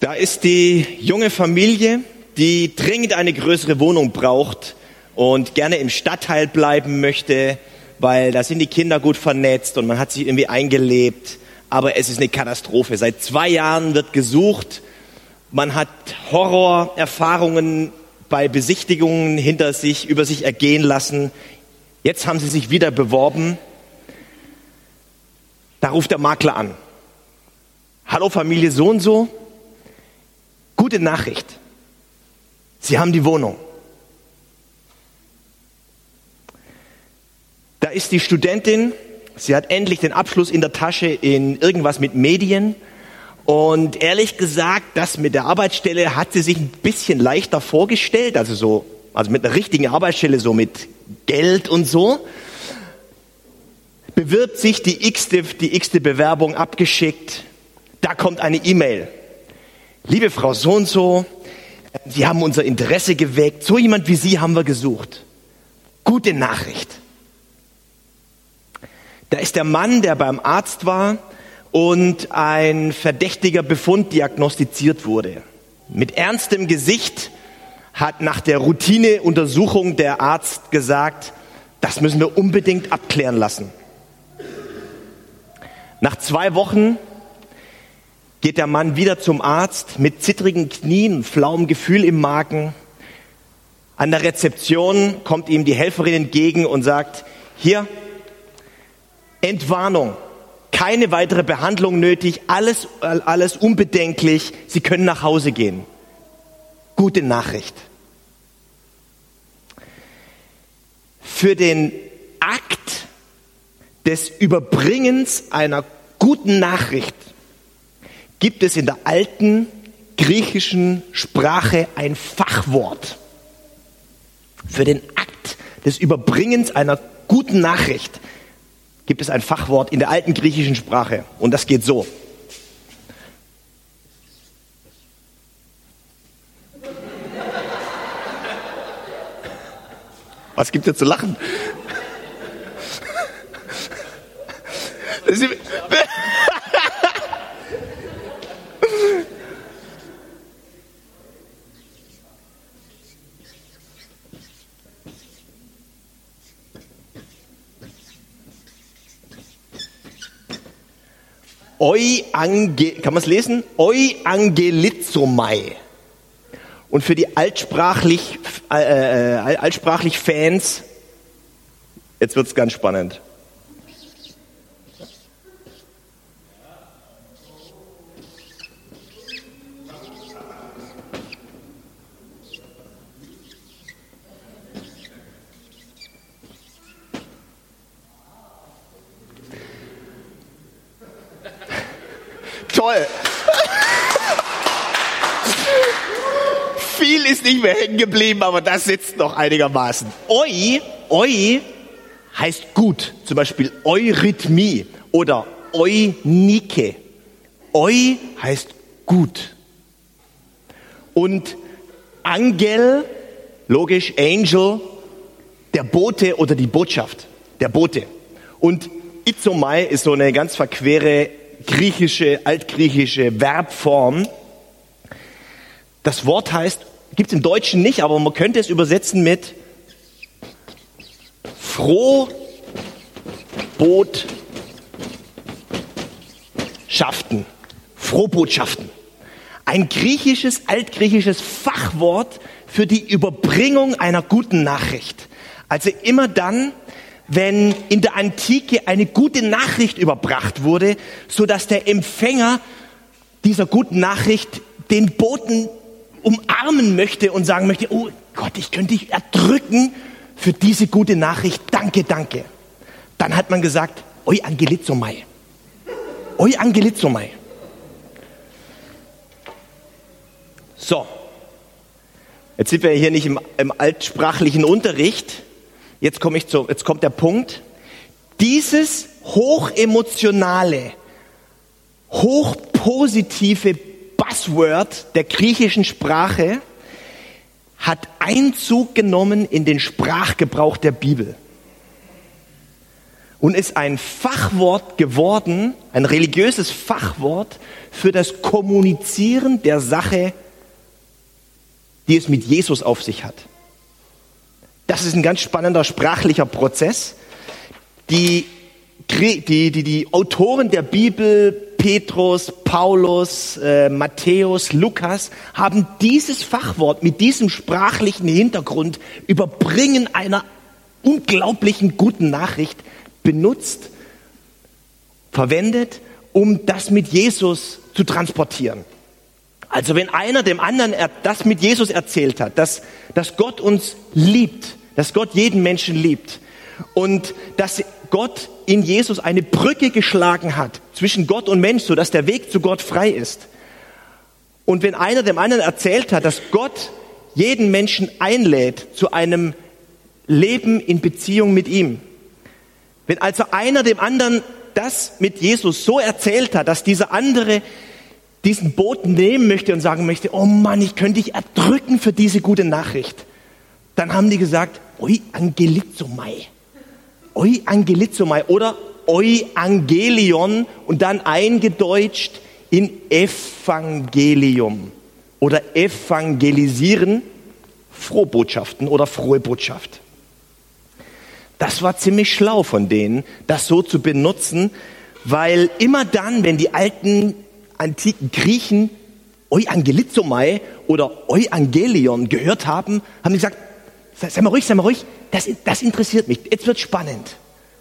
Da ist die junge Familie, die dringend eine größere Wohnung braucht und gerne im Stadtteil bleiben möchte, weil da sind die Kinder gut vernetzt und man hat sich irgendwie eingelebt. Aber es ist eine Katastrophe. Seit 2 Jahren wird gesucht. Man hat Horrorerfahrungen bei Besichtigungen über sich ergehen lassen. Jetzt haben sie sich wieder beworben. Da ruft der Makler an. Hallo Familie so und so. Gute Nachricht. Sie haben die Wohnung. Da ist die Studentin. Sie hat endlich den Abschluss in der Tasche in irgendwas mit Medien. Und ehrlich gesagt, das mit der Arbeitsstelle hat sie sich ein bisschen leichter vorgestellt. Also mit einer richtigen Arbeitsstelle, so mit Geld und so. Bewirbt sich die x-te Bewerbung abgeschickt. Da kommt eine E-Mail. Liebe Frau so und so, Sie haben unser Interesse geweckt. So jemand wie Sie haben wir gesucht. Gute Nachricht. Da ist der Mann, der beim Arzt war und ein verdächtiger Befund diagnostiziert wurde. Mit ernstem Gesicht hat nach der Routineuntersuchung der Arzt gesagt, das müssen wir unbedingt abklären lassen. Nach 2 Wochen geht der Mann wieder zum Arzt mit zittrigen Knien und flauem Gefühl im Magen. An der Rezeption kommt ihm die Helferin entgegen und sagt, hier, Entwarnung, keine weitere Behandlung nötig, alles unbedenklich, Sie können nach Hause gehen. Gute Nachricht. Für den Akt des Überbringens einer guten Nachricht gibt es in der alten griechischen Sprache ein Fachwort. Für den Akt des Überbringens einer guten Nachricht gibt es ein Fachwort in der alten griechischen Sprache. Und das geht so. Was gibt es zu lachen? Kann man es lesen? Euangelizomai. Und für die altsprachlich Fans, jetzt wird's ganz spannend. Toll. Viel ist nicht mehr hängen geblieben, aber das sitzt noch einigermaßen. Eu heißt gut, zum Beispiel Eurythmie oder Eunike. Eu heißt gut. Und Angel, logisch, Angel, der Bote oder die Botschaft, der Bote. Und Izomai ist so eine ganz verquere altgriechische Verbform. Das Wort heißt, gibt es im Deutschen nicht, aber man könnte es übersetzen mit Frohbotschaften. Frohbotschaften. Ein altgriechisches Fachwort für die Überbringung einer guten Nachricht. Also immer dann, wenn in der Antike eine gute Nachricht überbracht wurde, so dass der Empfänger dieser guten Nachricht den Boten umarmen möchte und sagen möchte, oh Gott, ich könnte dich erdrücken für diese gute Nachricht. Danke, danke. Dann hat man gesagt, Euangelizomai. Euangelizomai. So, jetzt sind wir hier nicht im altsprachlichen Unterricht. Jetzt kommt der Punkt. Dieses hochemotionale, hochpositive Buzzword der griechischen Sprache hat Einzug genommen in den Sprachgebrauch der Bibel. und ist ein Fachwort geworden, ein religiöses Fachwort für das Kommunizieren der Sache, die es mit Jesus auf sich hat. Das ist ein ganz spannender sprachlicher Prozess. Die Autoren der Bibel, Petrus, Paulus, Matthäus, Lukas, haben dieses Fachwort mit diesem sprachlichen Hintergrund Überbringen einer unglaublichen guten Nachricht benutzt, verwendet, um das mit Jesus zu transportieren. Also wenn einer dem anderen das mit Jesus erzählt hat, dass Gott uns liebt, dass Gott jeden Menschen liebt und dass Gott in Jesus eine Brücke geschlagen hat zwischen Gott und Mensch, sodass der Weg zu Gott frei ist. Und wenn einer dem anderen erzählt hat, dass Gott jeden Menschen einlädt zu einem Leben in Beziehung mit ihm. Wenn also einer dem anderen das mit Jesus so erzählt hat, dass dieser andere diesen Boten nehmen möchte und sagen möchte, oh Mann, ich könnte dich erdrücken für diese gute Nachricht, dann haben die gesagt, oi angelizomai. Oi angelizomai oder Euangelion und dann eingedeutscht in Evangelium oder evangelisieren, Frohbotschaften oder frohe Botschaft. Das war ziemlich schlau von denen, das so zu benutzen, weil immer dann, wenn die alten antiken Griechen Euangelizomai oder Euangelion gehört haben, haben die gesagt, sei mal ruhig, das interessiert mich, jetzt wird spannend.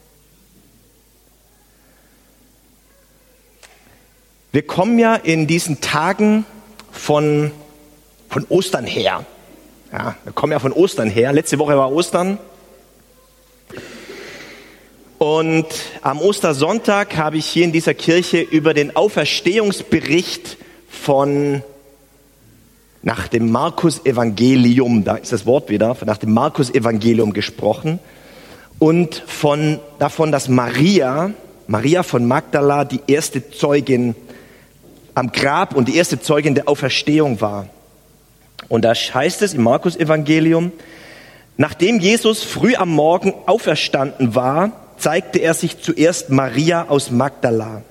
Wir kommen ja in diesen Tagen von Ostern her. Ja, wir kommen ja von Ostern her. Letzte Woche war Ostern. Und am Ostersonntag habe ich hier in dieser Kirche über den Auferstehungsbericht nach dem Markus-Evangelium, da ist das Wort wieder, nach dem Markus-Evangelium gesprochen und davon, dass Maria von Magdala die erste Zeugin am Grab und die erste Zeugin der Auferstehung war. Und da heißt es im Markus-Evangelium, nachdem Jesus früh am Morgen auferstanden war, zeigte er sich zuerst Maria aus Magdala.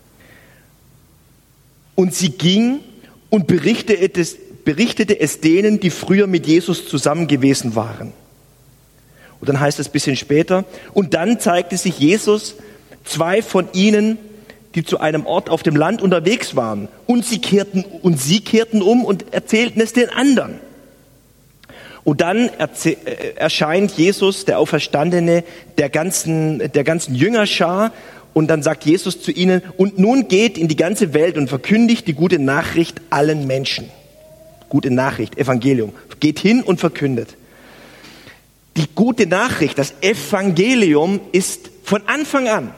Und sie ging und berichtete es denen, die früher mit Jesus zusammen gewesen waren. Und dann heißt es ein bisschen später, und dann zeigte sich Jesus 2 von ihnen, die zu einem Ort auf dem Land unterwegs waren. Und sie kehrten um und erzählten es den anderen. Und dann erscheint Jesus, der Auferstandene, der ganzen Jüngerschar. Und dann sagt Jesus zu ihnen, und nun geht in die ganze Welt und verkündigt die gute Nachricht allen Menschen. Gute Nachricht, Evangelium. Geht hin und verkündet. Die gute Nachricht, das Evangelium, ist von Anfang an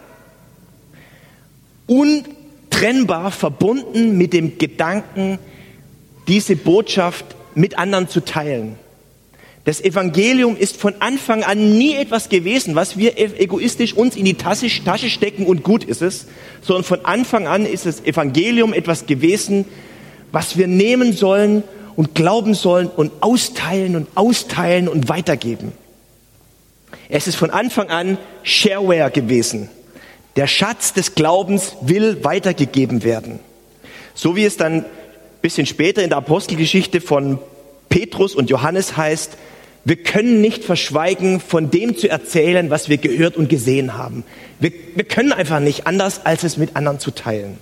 untrennbar verbunden mit dem Gedanken, diese Botschaft mit anderen zu teilen. Das Evangelium ist von Anfang an nie etwas gewesen, was wir egoistisch uns in die Tasche stecken und gut ist es, sondern von Anfang an ist das Evangelium etwas gewesen, was wir nehmen sollen und glauben sollen und austeilen und weitergeben. Es ist von Anfang an Shareware gewesen. Der Schatz des Glaubens will weitergegeben werden. So wie es dann ein bisschen später in der Apostelgeschichte von Petrus und Johannes heißt, wir können nicht verschweigen, von dem zu erzählen, was wir gehört und gesehen haben. Wir können einfach nicht anders, als es mit anderen zu teilen.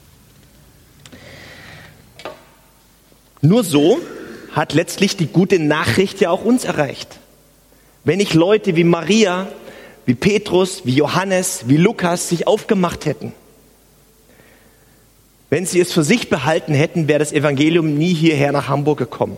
Nur so hat letztlich die gute Nachricht ja auch uns erreicht. Wenn nicht Leute wie Maria, wie Petrus, wie Johannes, wie Lukas sich aufgemacht hätten, wenn sie es für sich behalten hätten, wäre das Evangelium nie hierher nach Hamburg gekommen.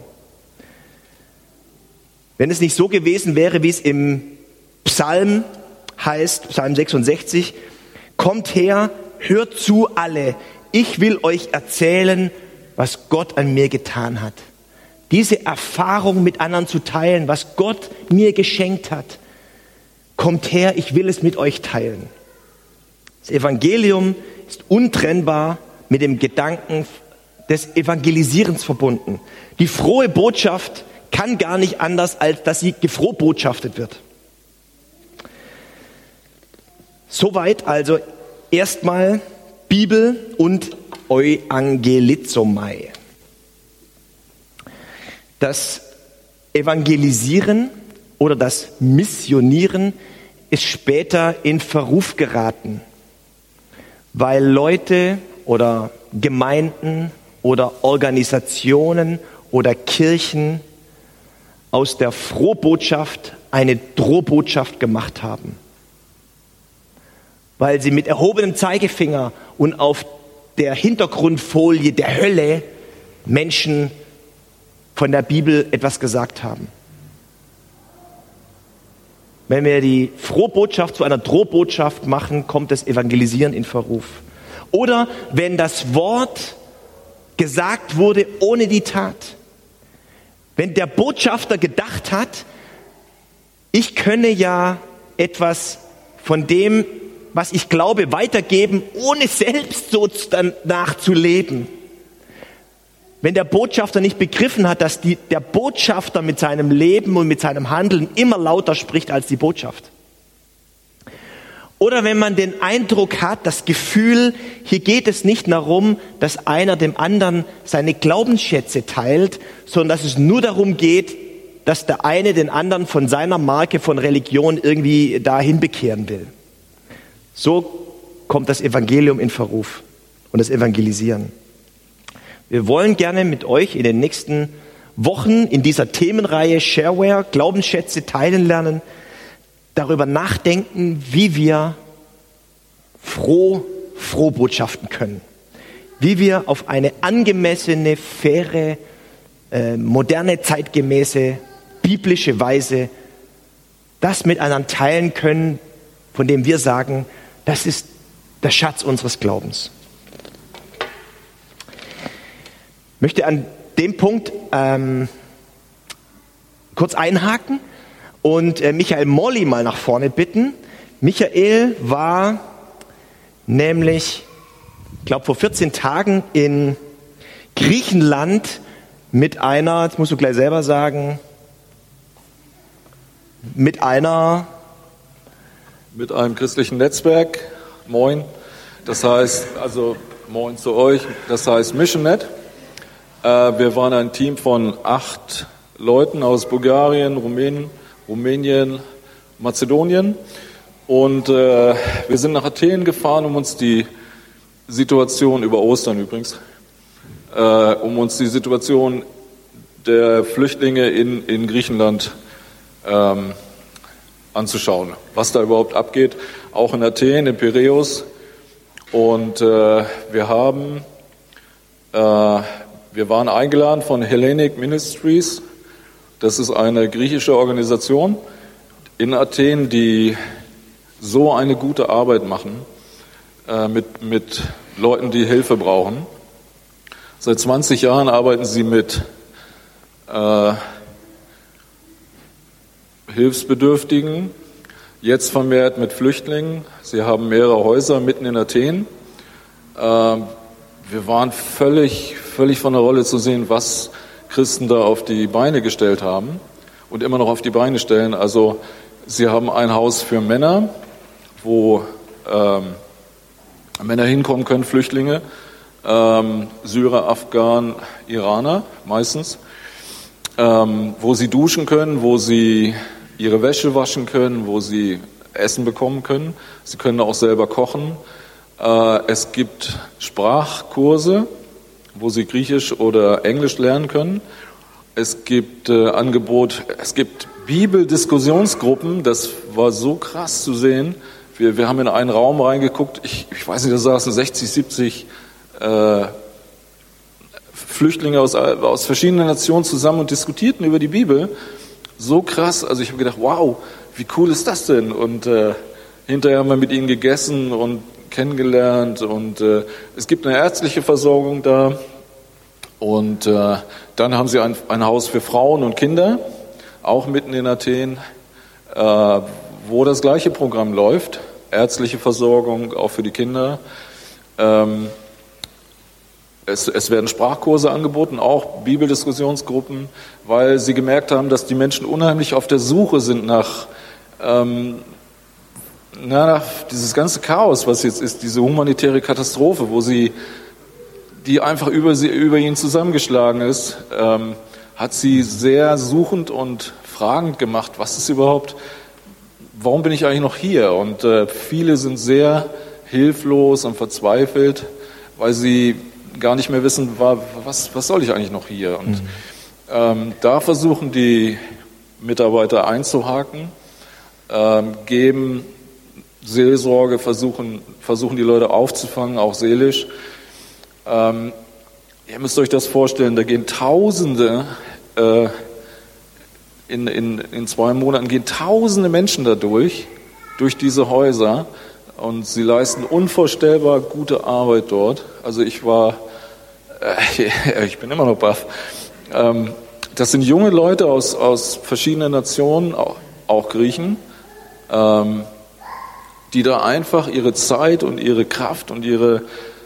Wenn es nicht so gewesen wäre, wie es im Psalm heißt, Psalm 66, kommt her, hört zu alle, ich will euch erzählen, was Gott an mir getan hat. Diese Erfahrung mit anderen zu teilen, was Gott mir geschenkt hat, kommt her, ich will es mit euch teilen. Das Evangelium ist untrennbar mit dem Gedanken des Evangelisierens verbunden. Die frohe Botschaft kann gar nicht anders, als dass sie gefrohbotschaftet wird. Soweit also erstmal Bibel und Euangelizomai. Das Evangelisieren oder das Missionieren ist später in Verruf geraten, weil Leute oder Gemeinden oder Organisationen oder Kirchen aus der Frohbotschaft eine Drohbotschaft gemacht haben. Weil sie mit erhobenem Zeigefinger und auf der Hintergrundfolie der Hölle Menschen von der Bibel etwas gesagt haben. Wenn wir die Frohbotschaft zu einer Drohbotschaft machen, kommt das Evangelisieren in Verruf. Oder wenn das Wort gesagt wurde ohne die Tat. Wenn der Botschafter gedacht hat, ich könne ja etwas von dem, was ich glaube, weitergeben, ohne selbst so danach zu leben. Wenn der Botschafter nicht begriffen hat, dass der Botschafter mit seinem Leben und mit seinem Handeln immer lauter spricht als die Botschaft. Oder wenn man den Eindruck hat, das Gefühl, hier geht es nicht darum, dass einer dem anderen seine Glaubensschätze teilt, sondern dass es nur darum geht, dass der eine den anderen von seiner Marke von Religion irgendwie dahin bekehren will. So kommt das Evangelium in Verruf und das Evangelisieren. Wir wollen gerne mit euch in den nächsten Wochen in dieser Themenreihe Shareware, Glaubensschätze teilen lernen, darüber nachdenken, wie wir Frohbotschaften können. Wie wir auf eine angemessene, faire, moderne, zeitgemäße, biblische Weise das miteinander teilen können, von dem wir sagen, das ist der Schatz unseres Glaubens. Ich möchte an dem Punkt kurz einhaken und Michael Molly mal nach vorne bitten. Michael war nämlich, ich glaube, vor 14 Tagen in Griechenland mit einer, jetzt musst du gleich selber sagen, mit einem christlichen Netzwerk, moin, das heißt, also moin zu euch, das heißt MissionNet. Wir waren ein Team von 8 Leuten aus Bulgarien, Rumänien, Mazedonien und wir sind nach Athen gefahren, um uns die Situation, über Ostern übrigens, um uns die Situation der Flüchtlinge in Griechenland anzuschauen, was da überhaupt abgeht, auch in Athen, in Piräus. Und wir waren eingeladen von Hellenic Ministries. Das ist eine griechische Organisation in Athen, die so eine gute Arbeit machen mit Leuten, die Hilfe brauchen. Seit 20 Jahren arbeiten sie mit Hilfsbedürftigen, jetzt vermehrt mit Flüchtlingen. Sie haben mehrere Häuser mitten in Athen. Wir waren völlig von der Rolle zu sehen, was Christen da auf die Beine gestellt haben und immer noch auf die Beine stellen. Also sie haben ein Haus für Männer, wo Männer hinkommen können, Flüchtlinge, Syrer, Afghanen, Iraner meistens, wo sie duschen können, wo sie ihre Wäsche waschen können, wo sie Essen bekommen können. Sie können auch selber kochen. Es gibt Sprachkurse, wo sie Griechisch oder Englisch lernen können. Es gibt es gibt Bibeldiskussionsgruppen, das war so krass zu sehen. Wir haben in einen Raum reingeguckt, ich weiß nicht, da saßen 60, 70 Flüchtlinge aus verschiedenen Nationen zusammen und diskutierten über die Bibel. So krass, also ich habe gedacht, wow, wie cool ist das denn? Und hinterher haben wir mit ihnen gegessen und kennengelernt und es gibt eine ärztliche Versorgung da und dann haben sie ein Haus für Frauen und Kinder, auch mitten in Athen, wo das gleiche Programm läuft, ärztliche Versorgung auch für die Kinder. Es werden Sprachkurse angeboten, auch Bibeldiskussionsgruppen, weil sie gemerkt haben, dass die Menschen unheimlich auf der Suche sind nach dieses ganze Chaos, was jetzt ist, diese humanitäre Katastrophe, die einfach über ihn zusammengeschlagen ist, hat sie sehr suchend und fragend gemacht, warum bin ich eigentlich noch hier? Und viele sind sehr hilflos und verzweifelt, weil sie gar nicht mehr wissen, was soll ich eigentlich noch hier? Und da versuchen die Mitarbeiter einzuhaken, geben Seelsorge, versuchen die Leute aufzufangen, auch seelisch. Ihr müsst euch das vorstellen, da gehen Tausende, in 2 Monaten gehen Tausende Menschen da durch diese Häuser, und sie leisten unvorstellbar gute Arbeit dort. Also ich bin immer noch baff. Das sind junge Leute aus verschiedenen Nationen, auch Griechen, die da einfach ihre Zeit und ihre Kraft und ihr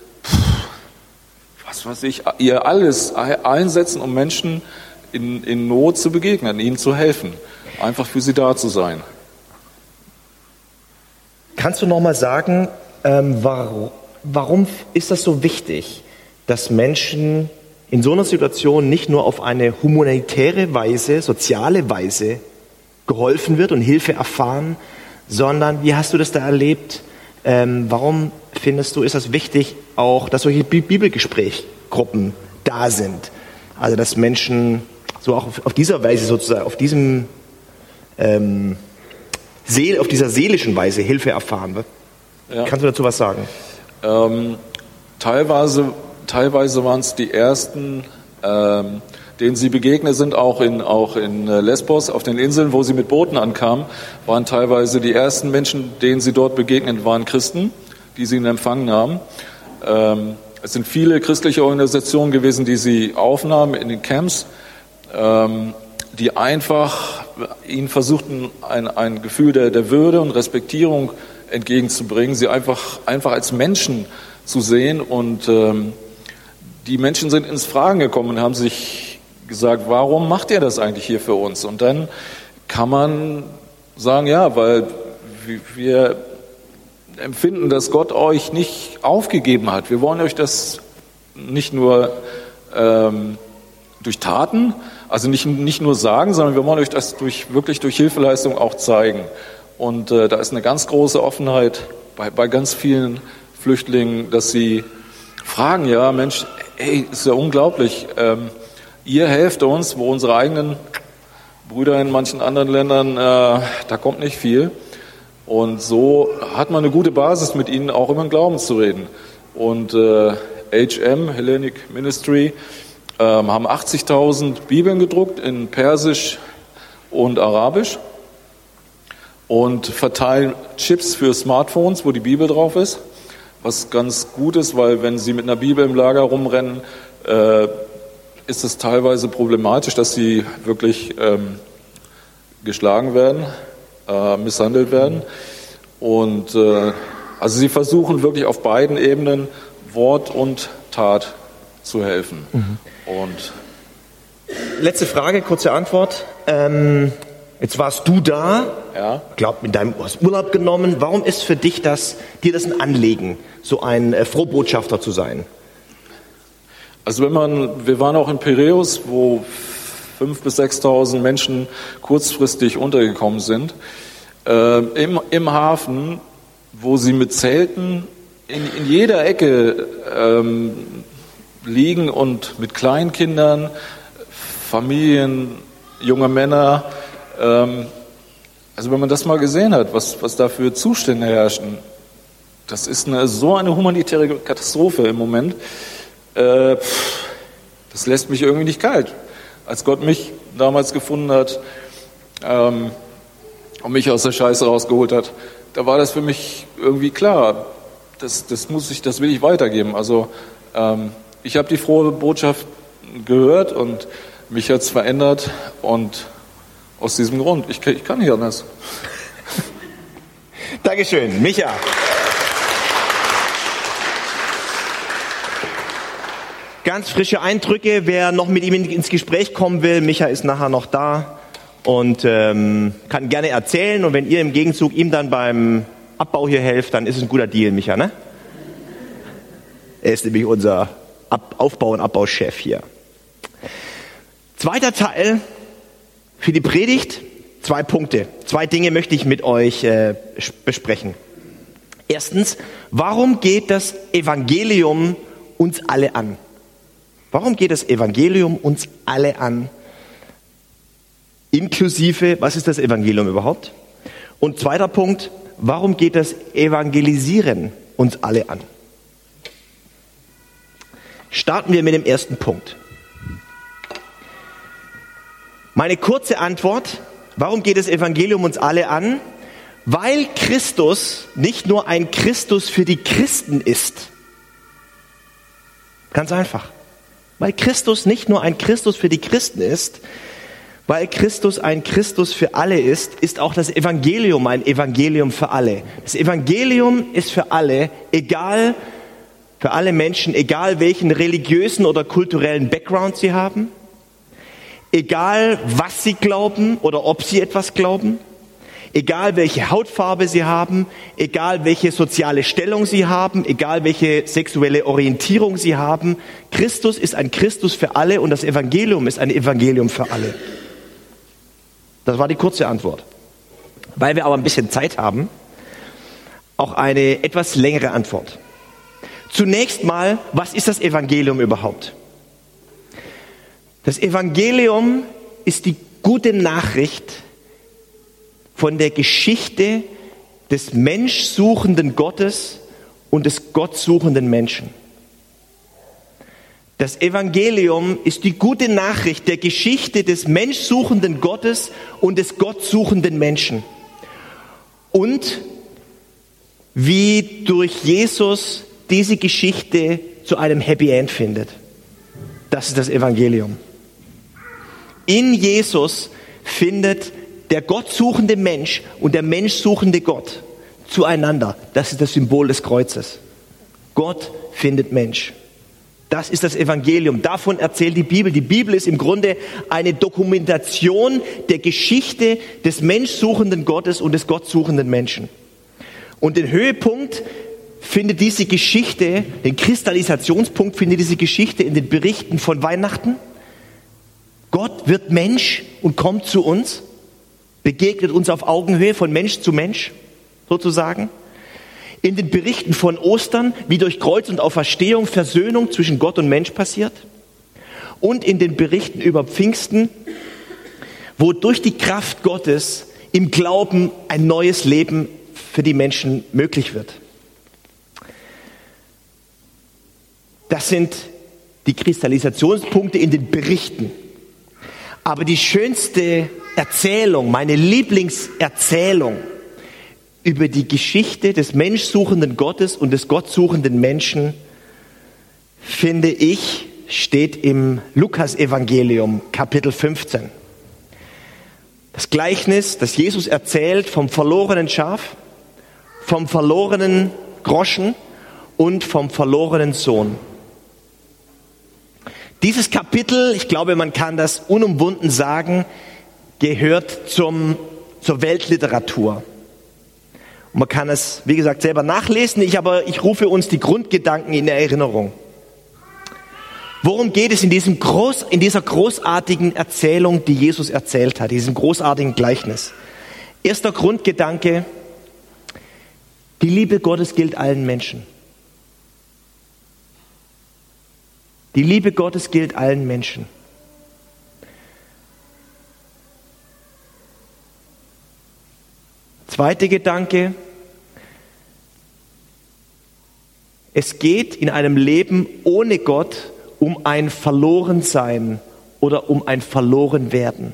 alles einsetzen, um Menschen in Not zu begegnen, ihnen zu helfen, einfach für sie da zu sein. Kannst du noch mal sagen, warum ist das so wichtig, dass Menschen in so einer Situation nicht nur auf eine humanitäre Weise, soziale Weise geholfen wird und Hilfe erfahren, sondern wie hast du das da erlebt? Warum findest du, ist das wichtig, auch, dass solche Bibelgesprächgruppen da sind? Also dass Menschen so auch auf dieser Weise sozusagen, auf dieser seelischen Weise Hilfe erfahren wird. Ja. Kannst du dazu was sagen? Teilweise waren es die ersten, denen sie begegnet sind, auch in Lesbos, auf den Inseln, wo sie mit Booten ankamen, waren teilweise die ersten Menschen, denen sie dort begegnet, waren Christen, die sie empfangen haben. Es sind viele christliche Organisationen gewesen, die sie aufnahmen in den Camps, die einfach ihnen versuchten, ein Gefühl der Würde und Respektierung entgegenzubringen, sie einfach als Menschen zu sehen. Und die Menschen sind ins Fragen gekommen und haben sich gesagt, warum macht ihr das eigentlich hier für uns? Und dann kann man sagen, ja, weil wir empfinden, dass Gott euch nicht aufgegeben hat. Wir wollen euch das nicht nur durch Taten, also nicht nur sagen, sondern wir wollen euch das wirklich durch Hilfeleistung auch zeigen. Und da ist eine ganz große Offenheit bei ganz vielen Flüchtlingen, dass sie fragen, ja Mensch, ey, ist ja unglaublich, ihr helft uns, wo unsere eigenen Brüder in manchen anderen Ländern, da kommt nicht viel. Und so hat man eine gute Basis, mit ihnen auch über den Glauben zu reden. Und HM, Hellenic Ministry, haben 80.000 Bibeln gedruckt in Persisch und Arabisch und verteilen Chips für Smartphones, wo die Bibel drauf ist, was ganz gut ist, weil wenn sie mit einer Bibel im Lager rumrennen, ist es teilweise problematisch, dass sie wirklich geschlagen werden, misshandelt werden. Und also sie versuchen wirklich auf beiden Ebenen, Wort und Tat, zu helfen. Mhm. Und letzte Frage, kurze Antwort. Jetzt warst du da, ja. Glaub, du hast Urlaub genommen. Warum ist für dich dir das ein Anliegen, so ein Frohbotschafter zu sein? Also wir waren auch in Piräus, wo 5.000 bis 6.000 Menschen kurzfristig untergekommen sind, im Hafen, wo sie mit Zelten in jeder Ecke liegen und mit Kleinkindern, Familien, junge Männer. Also wenn man das mal gesehen hat, was da für Zustände herrschen, das ist so eine humanitäre Katastrophe im Moment. Das lässt mich irgendwie nicht kalt. Als Gott mich damals gefunden hat und mich aus der Scheiße rausgeholt hat, da war das für mich irgendwie klar. Das will ich weitergeben. Also ich habe die frohe Botschaft gehört und mich hat es verändert und aus diesem Grund, ich kann nicht anders. Dankeschön, Micha. Ganz frische Eindrücke, wer noch mit ihm ins Gespräch kommen will, Micha ist nachher noch da und kann gerne erzählen. Und wenn ihr im Gegenzug ihm dann beim Abbau hier helft, dann ist es ein guter Deal, Micha, ne? Er ist nämlich unser Aufbau- und Abbauchef hier. Zweiter Teil für die Predigt, 2 Punkte. 2 Dinge möchte ich mit euch besprechen. Erstens, warum geht das Evangelium uns alle an? Warum geht das Evangelium uns alle an? Inklusive, was ist das Evangelium überhaupt? Und zweiter Punkt, warum geht das Evangelisieren uns alle an? Starten wir mit dem ersten Punkt. Meine kurze Antwort, warum geht das Evangelium uns alle an? Weil Christus nicht nur ein Christus für die Christen ist. Ganz einfach. Weil Christus nicht nur ein Christus für die Christen ist, weil Christus ein Christus für alle ist auch das Evangelium ein Evangelium für alle. Das Evangelium ist für alle, für alle Menschen, egal welchen religiösen oder kulturellen Background sie haben, egal was sie glauben oder ob sie etwas glauben, egal welche Hautfarbe sie haben, egal welche soziale Stellung sie haben, egal welche sexuelle Orientierung sie haben. Christus ist ein Christus für alle und das Evangelium ist ein Evangelium für alle. Das war die kurze Antwort. Weil wir aber ein bisschen Zeit haben, auch eine etwas längere Antwort. Zunächst mal, was ist das Evangelium überhaupt? Das Evangelium ist die gute Nachricht von der Geschichte des menschsuchenden Gottes und des gottsuchenden Menschen. Das Evangelium ist die gute Nachricht der Geschichte des menschsuchenden Gottes und des gottsuchenden Menschen. Und wie durch Jesus diese Geschichte zu einem Happy End findet. Das ist das Evangelium. In Jesus findet der gottsuchende Mensch und der menschsuchende Gott zueinander. Das ist das Symbol des Kreuzes. Gott findet Mensch. Das ist das Evangelium. Davon erzählt die Bibel. Die Bibel ist im Grunde eine Dokumentation der Geschichte des menschsuchenden Gottes und des gottsuchenden Menschen. Und den Höhepunkt findet diese Geschichte, den Kristallisationspunkt findet diese Geschichte in den Berichten von Weihnachten. Gott wird Mensch und kommt zu uns, begegnet uns auf Augenhöhe von Mensch zu Mensch, sozusagen. In den Berichten von Ostern, wie durch Kreuz und Auferstehung Versöhnung zwischen Gott und Mensch passiert. Und in den Berichten über Pfingsten, wo durch die Kraft Gottes im Glauben ein neues Leben für die Menschen möglich wird. Das sind die Kristallisationspunkte in den Berichten. Aber die schönste Erzählung, meine Lieblingserzählung über die Geschichte des menschsuchenden Gottes und des gottsuchenden Menschen, finde ich, steht im Lukas-Evangelium, Kapitel 15. Das Gleichnis, das Jesus erzählt vom verlorenen Schaf, vom verlorenen Groschen und vom verlorenen Sohn. Dieses Kapitel, ich glaube, man kann das unumwunden sagen, gehört zur Weltliteratur. Und man kann es, wie gesagt, selber nachlesen, ich rufe uns die Grundgedanken in Erinnerung. Worum geht es in dieser großartigen Erzählung, die Jesus erzählt hat, diesem großartigen Gleichnis? Erster Grundgedanke, die Liebe Gottes gilt allen Menschen. Die Liebe Gottes gilt allen Menschen. Zweiter Gedanke, es geht in einem Leben ohne Gott um ein Verlorensein oder um ein Verlorenwerden.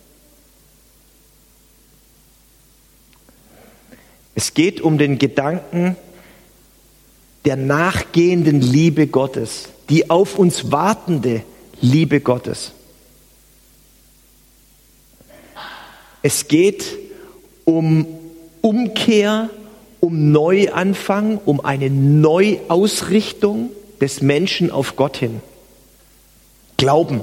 Es geht um den Gedanken der nachgehenden Liebe Gottes, die auf uns wartende Liebe Gottes. Es geht um Umkehr, um Neuanfang, um eine Neuausrichtung des Menschen auf Gott hin. Glauben.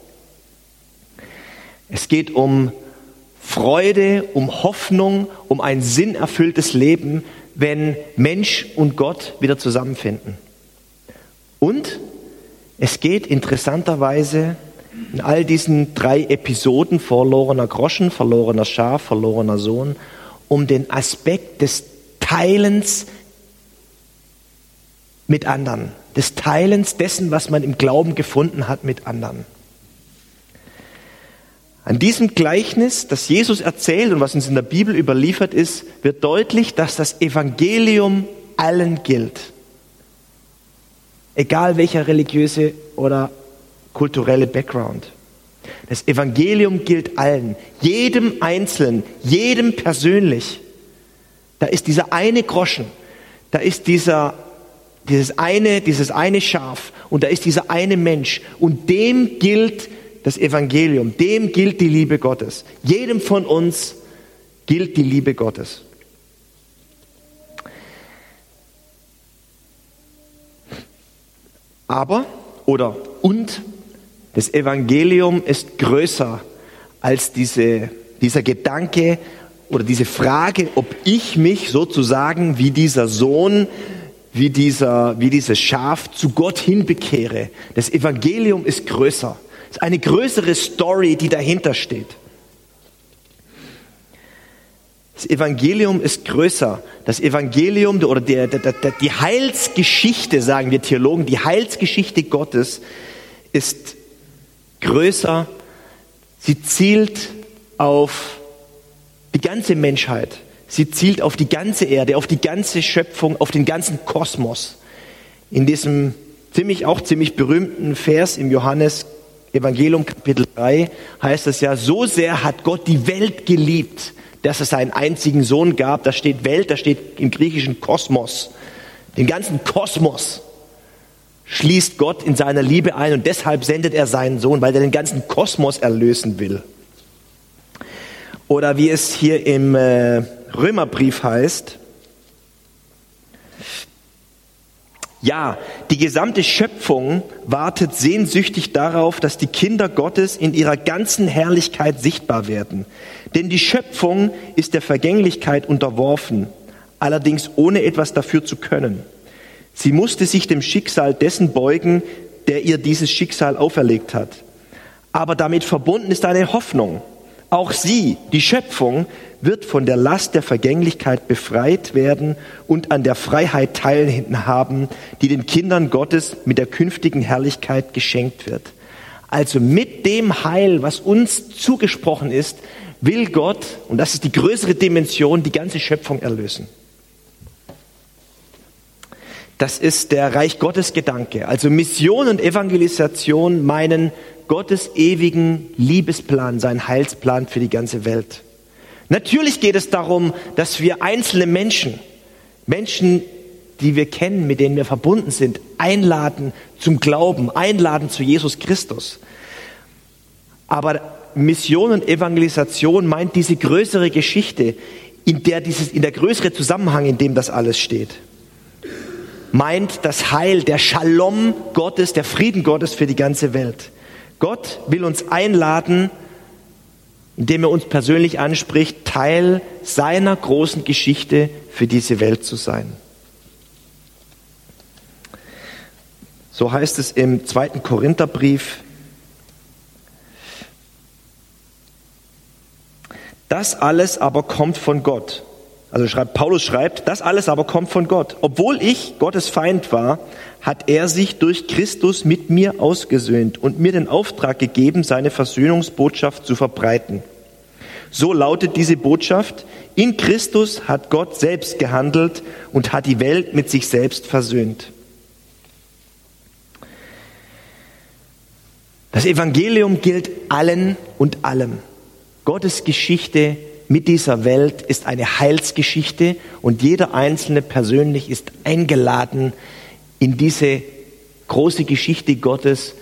Es geht um Freude, um Hoffnung, um ein sinnerfülltes Leben, wenn Mensch und Gott wieder zusammenfinden. Und es geht interessanterweise in all diesen 3 Episoden, verlorener Groschen, verlorener Schaf, verlorener Sohn, um den Aspekt des Teilens mit anderen, des Teilens dessen, was man im Glauben gefunden hat, mit anderen. An diesem Gleichnis, das Jesus erzählt und was uns in der Bibel überliefert ist, wird deutlich, dass das Evangelium allen gilt. Egal welcher religiöse oder kulturelle Background. Das Evangelium gilt allen, jedem Einzelnen, jedem persönlich. Da ist dieser eine Groschen, da ist dieses eine Schaf und da ist dieser eine Mensch und dem gilt das Evangelium, dem gilt die Liebe Gottes. Jedem von uns gilt die Liebe Gottes. Das Evangelium ist größer als dieser Gedanke oder diese Frage, ob ich mich sozusagen wie dieser Sohn, wie dieses Schaf zu Gott hinbekehre. Das Evangelium ist größer. Es ist eine größere Story, die dahinter steht. Das Evangelium ist größer. Das Evangelium oder die Heilsgeschichte, sagen wir Theologen, die Heilsgeschichte Gottes ist größer. Sie zielt auf die ganze Menschheit. Sie zielt auf die ganze Erde, auf die ganze Schöpfung, auf den ganzen Kosmos. In diesem ziemlich berühmten Vers im Johannes Evangelium Kapitel 3 heißt es ja, so sehr hat Gott die Welt geliebt, dass es seinen einzigen Sohn gab. Da steht Welt, da steht im Griechischen Kosmos. Den ganzen Kosmos schließt Gott in seiner Liebe ein und deshalb sendet er seinen Sohn, weil er den ganzen Kosmos erlösen will. Oder wie es hier im Römerbrief heißt, ja, die gesamte Schöpfung wartet sehnsüchtig darauf, dass die Kinder Gottes in ihrer ganzen Herrlichkeit sichtbar werden. Denn die Schöpfung ist der Vergänglichkeit unterworfen, allerdings ohne etwas dafür zu können. Sie musste sich dem Schicksal dessen beugen, der ihr dieses Schicksal auferlegt hat. Aber damit verbunden ist eine Hoffnung. Auch sie, die Schöpfung, wird von der Last der Vergänglichkeit befreit werden und an der Freiheit teilhaben, die den Kindern Gottes mit der künftigen Herrlichkeit geschenkt wird. Also mit dem Heil, was uns zugesprochen ist, will Gott, und das ist die größere Dimension, die ganze Schöpfung erlösen. Das ist der Reich Gottes Gedanke. Also Mission und Evangelisation meinen Gottes ewigen Liebesplan, seinen Heilsplan für die ganze Welt. Natürlich geht es darum, dass wir einzelne Menschen, die wir kennen, mit denen wir verbunden sind, einladen zum Glauben, einladen zu Jesus Christus. Aber Mission und Evangelisation meint diese größere Geschichte, in der größere Zusammenhang, in dem das alles steht, meint das Heil, der Shalom Gottes, der Frieden Gottes für die ganze Welt. Gott will uns einladen, indem er uns persönlich anspricht, Teil seiner großen Geschichte für diese Welt zu sein. So heißt es im 2. Korintherbrief, das alles aber kommt von Gott. Also Paulus schreibt, das alles aber kommt von Gott. Obwohl ich Gottes Feind war, hat er sich durch Christus mit mir ausgesöhnt und mir den Auftrag gegeben, seine Versöhnungsbotschaft zu verbreiten. So lautet diese Botschaft, in Christus hat Gott selbst gehandelt und hat die Welt mit sich selbst versöhnt. Das Evangelium gilt allen und allem. Gottes Geschichte mit dieser Welt ist eine Heilsgeschichte und jeder Einzelne persönlich ist eingeladen, in diese große Geschichte Gottes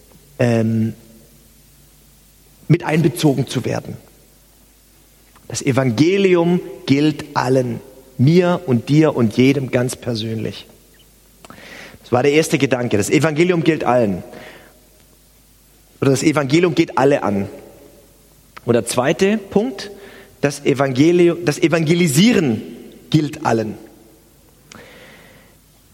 mit einbezogen zu werden. Das Evangelium gilt allen, mir und dir und jedem ganz persönlich. Das war der erste Gedanke. Das Evangelium gilt allen. Oder das Evangelium geht alle an. Und der zweite Punkt, das Evangelisieren gilt allen.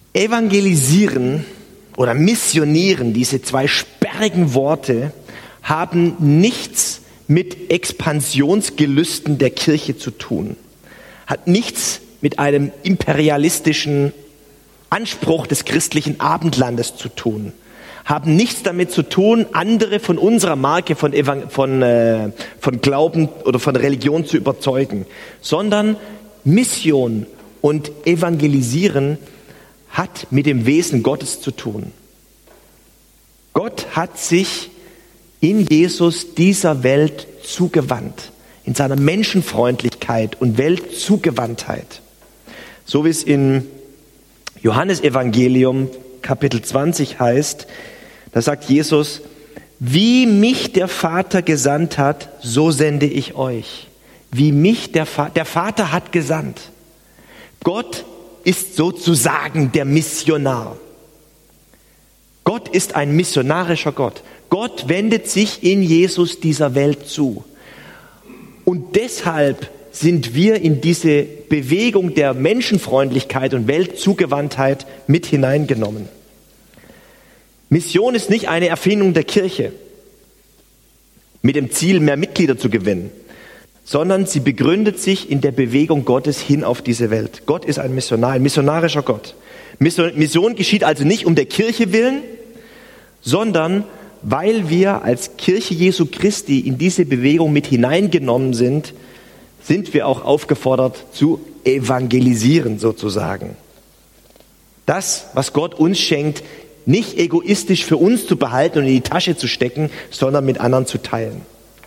Evangelisieren oder missionieren, diese zwei sperrigen Worte, haben nichts mit Expansionsgelüsten der Kirche zu tun. Hat nichts mit einem imperialistischen Anspruch des christlichen Abendlandes zu tun. Haben nichts damit zu tun, andere von unserer Marke von Glauben oder von Religion zu überzeugen, sondern Mission und Evangelisieren hat mit dem Wesen Gottes zu tun. Gott hat sich in Jesus dieser Welt zugewandt, in seiner Menschenfreundlichkeit und Weltzugewandtheit. So wie es in Johannesevangelium Kapitel 20 heißt, da sagt Jesus, wie mich der Vater gesandt hat, so sende ich euch. Wie mich der Vater hat gesandt. Gott ist sozusagen der Missionar. Gott ist ein missionarischer Gott. Gott wendet sich in Jesus dieser Welt zu. Und deshalb sind wir in diese Bewegung der Menschenfreundlichkeit und Weltzugewandtheit mit hineingenommen. Mission ist nicht eine Erfindung der Kirche mit dem Ziel, mehr Mitglieder zu gewinnen, sondern sie begründet sich in der Bewegung Gottes hin auf diese Welt. Gott ist ein Missionar, ein missionarischer Gott. Mission geschieht also nicht um der Kirche willen, sondern weil wir als Kirche Jesu Christi in diese Bewegung mit hineingenommen sind, sind wir auch aufgefordert zu evangelisieren sozusagen. Das, was Gott uns schenkt, nicht egoistisch für uns zu behalten und in die Tasche zu stecken, sondern mit anderen zu teilen.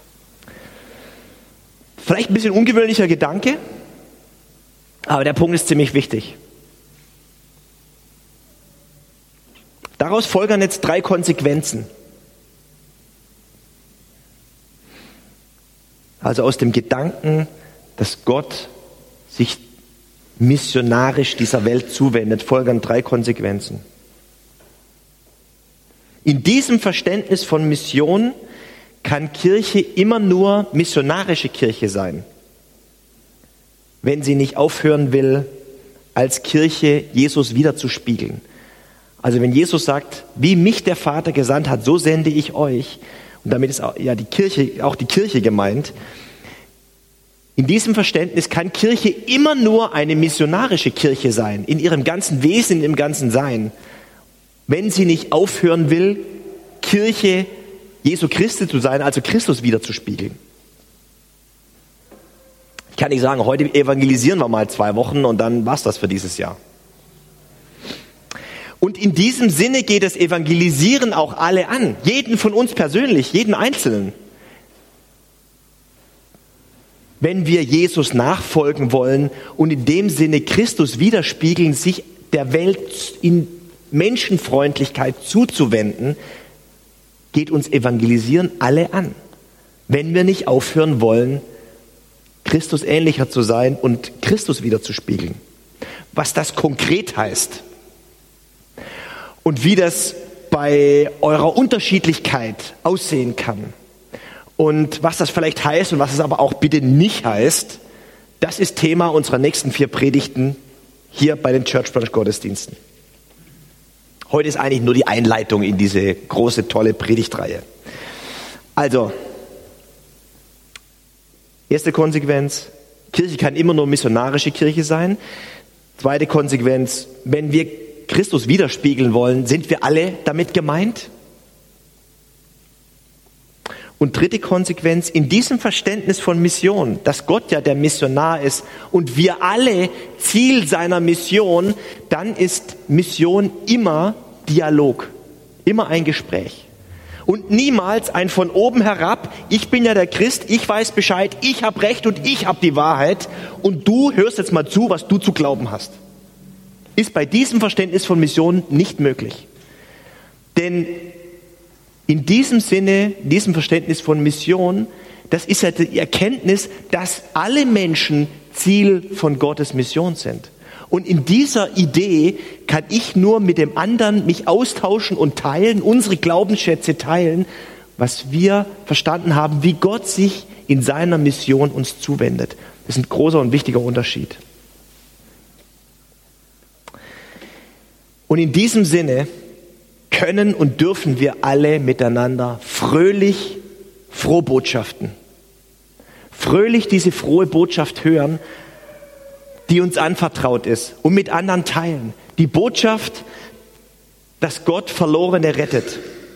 Vielleicht ein bisschen ungewöhnlicher Gedanke, aber der Punkt ist ziemlich wichtig. Daraus folgern jetzt 3 Konsequenzen. Also aus dem Gedanken, dass Gott sich missionarisch dieser Welt zuwendet, folgern 3 Konsequenzen. In diesem Verständnis von Mission kann Kirche immer nur missionarische Kirche sein, wenn sie nicht aufhören will, als Kirche Jesus widerzuspiegeln. Also wenn Jesus sagt, wie mich der Vater gesandt hat, so sende ich euch, und damit ist auch die Kirche gemeint. In diesem Verständnis kann Kirche immer nur eine missionarische Kirche sein, in ihrem ganzen Wesen, in ihrem ganzen Sein, wenn sie nicht aufhören will, Kirche Jesu Christi zu sein, also Christus widerzuspiegeln. Ich kann nicht sagen, heute evangelisieren wir mal 2 Wochen und dann war's das für dieses Jahr. Und in diesem Sinne geht das Evangelisieren auch alle an. Jeden von uns persönlich, jeden Einzelnen. Wenn wir Jesus nachfolgen wollen und in dem Sinne Christus widerspiegeln, sich der Welt in Menschenfreundlichkeit zuzuwenden, geht uns Evangelisieren alle an. Wenn wir nicht aufhören wollen, Christus ähnlicher zu sein und Christus widerzuspiegeln. Was das konkret heißt und wie das bei eurer Unterschiedlichkeit aussehen kann und was das vielleicht heißt und was es aber auch bitte nicht heißt, das ist Thema unserer nächsten 4 Predigten hier bei den Church Branch Gottesdiensten. Heute ist eigentlich nur die Einleitung in diese große, tolle Predigtreihe. Also, erste Konsequenz, Kirche kann immer nur missionarische Kirche sein. Zweite Konsequenz, wenn wir Christus widerspiegeln wollen, sind wir alle damit gemeint? Und dritte Konsequenz, in diesem Verständnis von Mission, dass Gott ja der Missionar ist und wir alle Ziel seiner Mission, dann ist Mission immer Dialog, immer ein Gespräch. Und niemals ein von oben herab, ich bin ja der Christ, ich weiß Bescheid, ich habe Recht und ich habe die Wahrheit und du hörst jetzt mal zu, was du zu glauben hast. Ist bei diesem Verständnis von Mission nicht möglich. Denn in diesem Sinne, in diesem Verständnis von Mission, das ist ja die Erkenntnis, dass alle Menschen Ziel von Gottes Mission sind. Und in dieser Idee kann ich nur mit dem anderen mich austauschen und teilen, unsere Glaubensschätze teilen, was wir verstanden haben, wie Gott sich in seiner Mission uns zuwendet. Das ist ein großer und wichtiger Unterschied. Und in diesem Sinne können und dürfen wir alle miteinander fröhlich Frohbotschaften. Fröhlich diese frohe Botschaft hören, die uns anvertraut ist, und mit anderen teilen. Die Botschaft, dass Gott Verlorene rettet,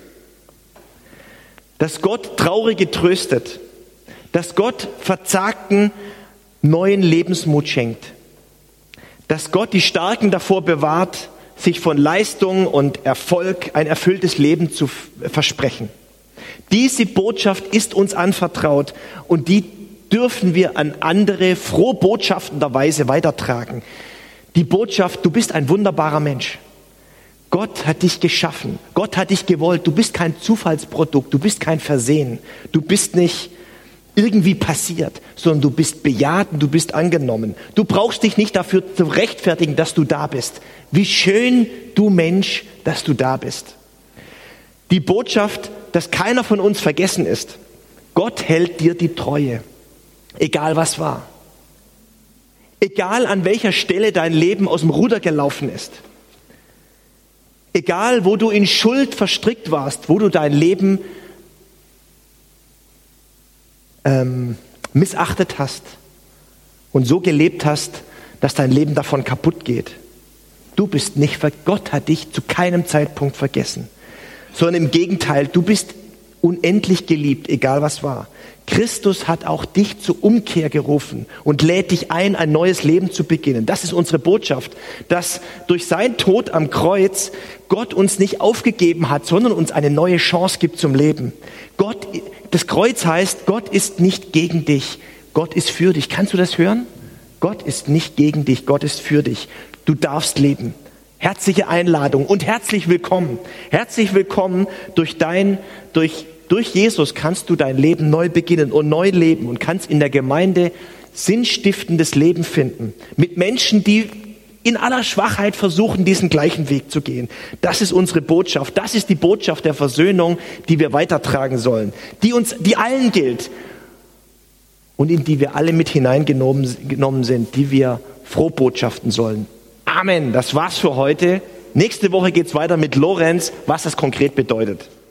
dass Gott Traurige tröstet, dass Gott Verzagten neuen Lebensmut schenkt, dass Gott die Starken davor bewahrt, sich von Leistung und Erfolg ein erfülltes Leben zu versprechen. Diese Botschaft ist uns anvertraut und die dürfen wir an andere frohbotschaftenderweise weitertragen. Die Botschaft, du bist ein wunderbarer Mensch. Gott hat dich geschaffen. Gott hat dich gewollt. Du bist kein Zufallsprodukt. Du bist kein Versehen. Du bist nicht irgendwie passiert, sondern du bist bejaht und du bist angenommen. Du brauchst dich nicht dafür zu rechtfertigen, dass du da bist. Wie schön, du Mensch, dass du da bist. Die Botschaft, dass keiner von uns vergessen ist. Gott hält dir die Treue. Egal was war. Egal an welcher Stelle dein Leben aus dem Ruder gelaufen ist. Egal wo du in Schuld verstrickt warst, wo du dein Leben missachtet hast und so gelebt hast, dass dein Leben davon kaputt geht. Du bist nicht, Gott hat dich zu keinem Zeitpunkt vergessen, sondern im Gegenteil, du bist unendlich geliebt, egal was war. Christus hat auch dich zur Umkehr gerufen und lädt dich ein neues Leben zu beginnen. Das ist unsere Botschaft, dass durch seinen Tod am Kreuz Gott uns nicht aufgegeben hat, sondern uns eine neue Chance gibt zum Leben. Das Kreuz heißt, Gott ist nicht gegen dich, Gott ist für dich. Kannst du das hören? Gott ist nicht gegen dich, Gott ist für dich. Du darfst leben. Herzliche Einladung und herzlich willkommen. Herzlich willkommen durch Jesus kannst du dein Leben neu beginnen und neu leben und kannst in der Gemeinde sinnstiftendes Leben finden. Mit Menschen, die in aller Schwachheit versuchen, diesen gleichen Weg zu gehen. Das ist unsere Botschaft. Das ist die Botschaft der Versöhnung, die wir weitertragen sollen. Die allen gilt und in die wir alle mit hineingenommen sind, die wir frohbotschaften sollen. Amen. Das war's für heute. Nächste Woche geht's weiter mit Lorenz, was das konkret bedeutet.